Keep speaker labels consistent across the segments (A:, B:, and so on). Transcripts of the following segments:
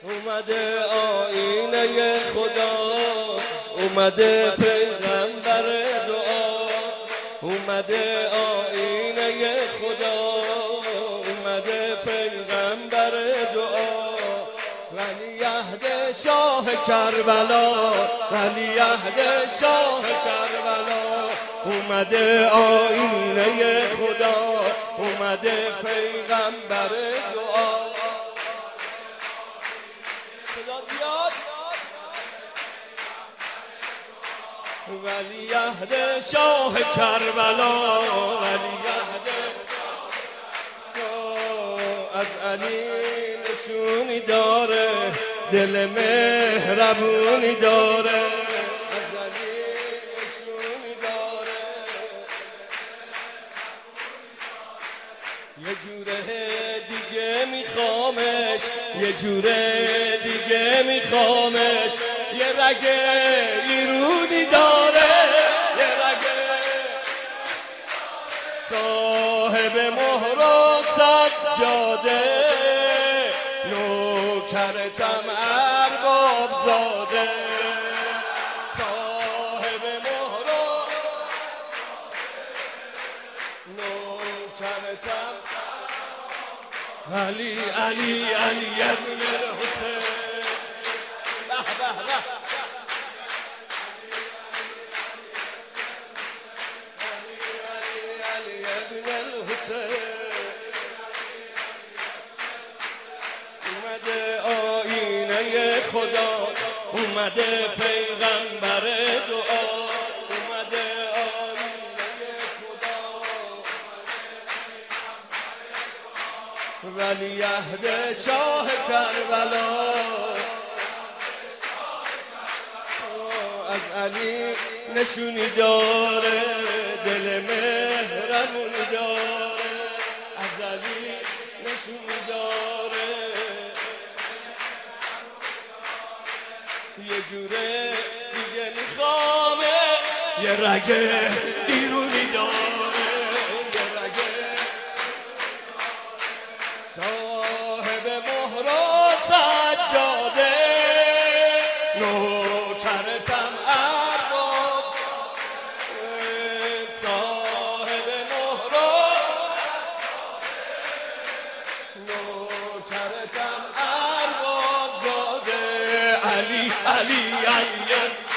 A: اومده آینه خدا، اومده پیغمبر دعا، اومده آینه خدا، اومده پیغمبر دعا، ولیعهد شاه کربلا، ولیعهد شاه کربلا، اومده آینه خدا، اومده پیغمبر دعا. ولیعهد شاه کربلا، ولیعهد از علی نشونی داره، دل مهربونی داره، از علی نشونی داره، یه جوره دیگه میخوامش، یه جوره دیگه میخوامش، یه رگ ایرونی داره، یه رگ صاحب مهر و سجاده، نوکرتم ارباب زاده، صاحب مهر و نوکرتم علی علی علی ابن الحسین. به به به اومده آینه خدا، اومده پیغمبر دعا، اومده آینه خدا، ولیعهد شاه کربلا، از علی نشونی داره، دل مهربونی داره، از علی نشونی داره، یه جوره دیگه میخوامش، یه رگ ایرونی داره، یه رگ صاحب مهر و سجاده، نوکرتم ارباب، صاحب مهر و نوکرتم ارباب زاده، علی علی علی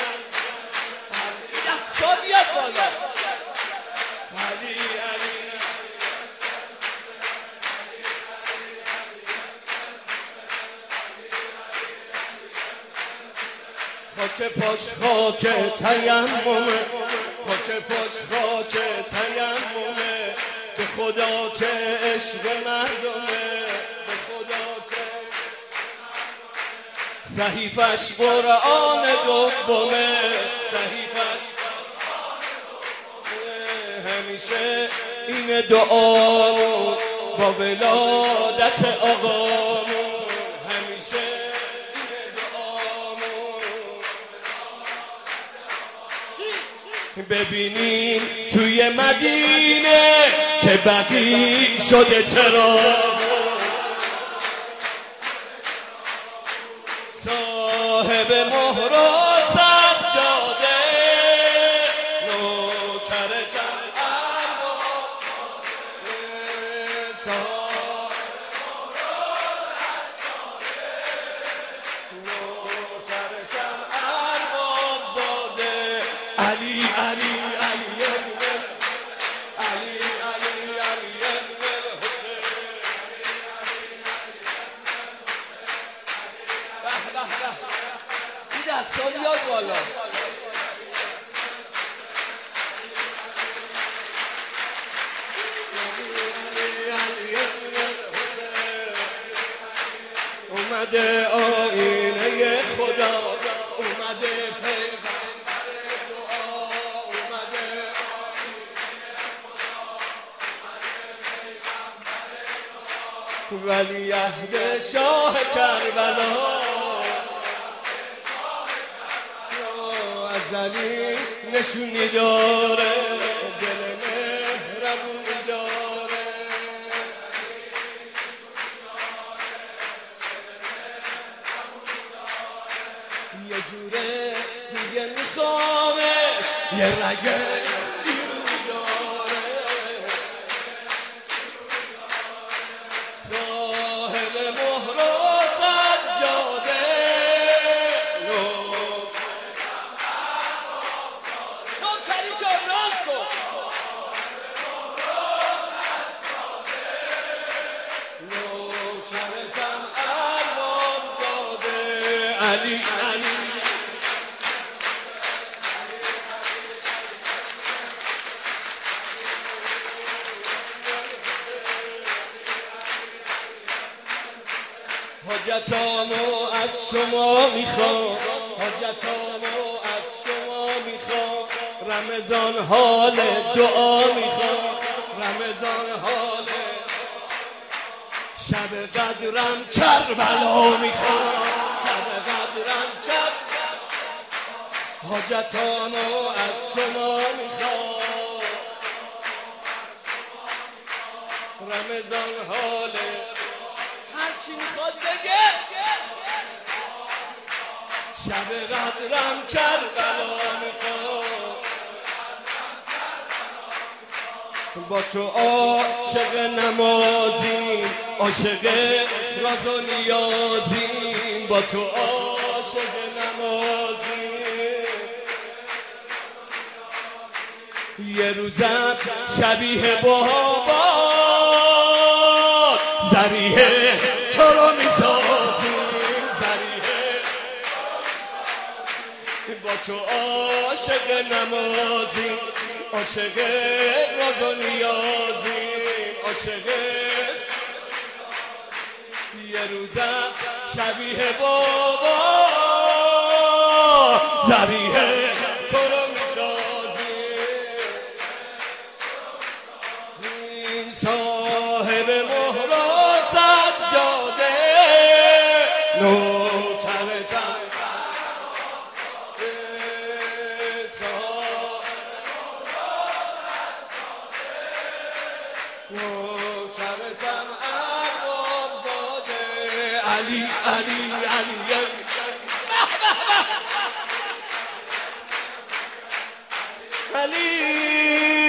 A: بیاد بالا، علی علی خاک پاش خاک تیممه، خاک پاش خاک تیممه، به خدا که عشق مردمه، به خدا که صحیفش قرآن دومه، صحیفش همیشه این دعامون با ولادت آقامون، همیشه این دعامون ببینیم توی مدینه که بقی شده چرا، صاحب مهر و سجاده، نوکرتم ارباب، صاحب نوکرتم ارباب زاده، علی علی علی علی علی علی ابن الحسین. به به به این دستا بیاد بالا، اومده آینه خدا، اومده پیغمبر دعا، اومده آینه خدا، اومده پیغمبر دعا، ولیعهد شاه کربلا، از علی نشونی داره، دل مهربونی داره، یه جوره دیگه میخوامش یه رگه دیرو داره صاحب مهر و سجاده نوکری جان راست کن نوکرتم ارباب زاده علی علی حاجتامو از شما میخوام حاجتامو از شما میخوام رمضان حال دعا میخوام رمضان حال شب قدرم کربلا میخوام شب قدرم کربلا حاجتامو از شما میخوام رمضان حال هر کی میخواد بگه شب قدرم کربلا میخوام با تو عاشق نمازیم عاشق راز و نیازیم با تو عاشق نمازیم یه روزم شبیه بابا ذریعه تو رو میسازیم ذریعه با تو عاشق نمازیم عاشق راز و نیازیم عاشق یه روزم شبیه بابا ذریعه تو رو میسازیم این صاحب مهر و سجاده نوکرتم نوکرتم ارباب زاده علی علی علی علی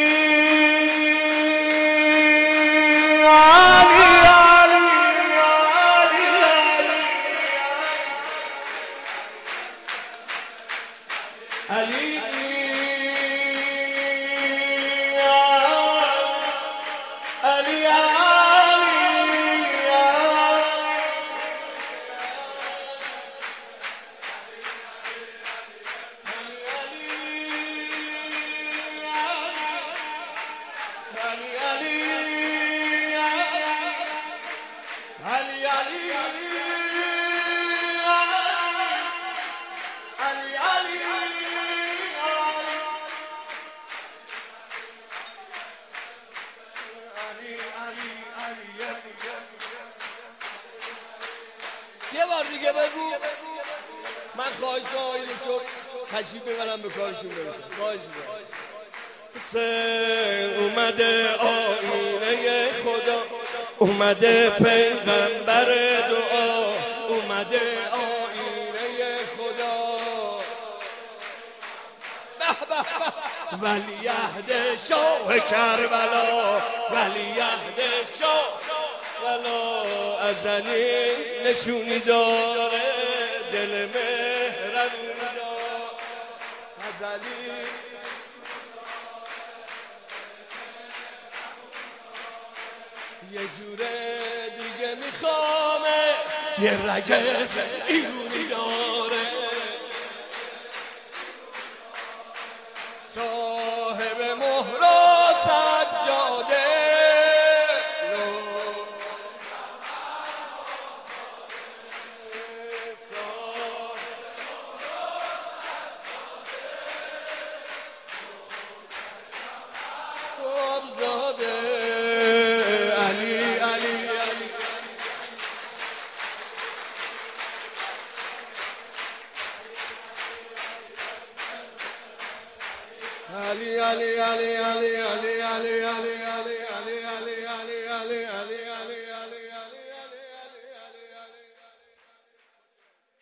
A: علی علی یه بار دیگه بگو من خواهش کنم آقای دکتر تشریف ببرم به کارشون برسم خواهش می‌کنم حسین اومده آینه خدا اومده پیغمبر دعا اومده آینه خدا ولیعهد شاه کربلا ولیعهد شاه ولا ازلی نشونی داره دل مهربونی داره ازلی یه جوره دیگه میخوامش یه رگه ایرونی داره صاحب مهر و سجاده Ali, Ali, Ali, Ali, Ali, Ali, Ali, Ali.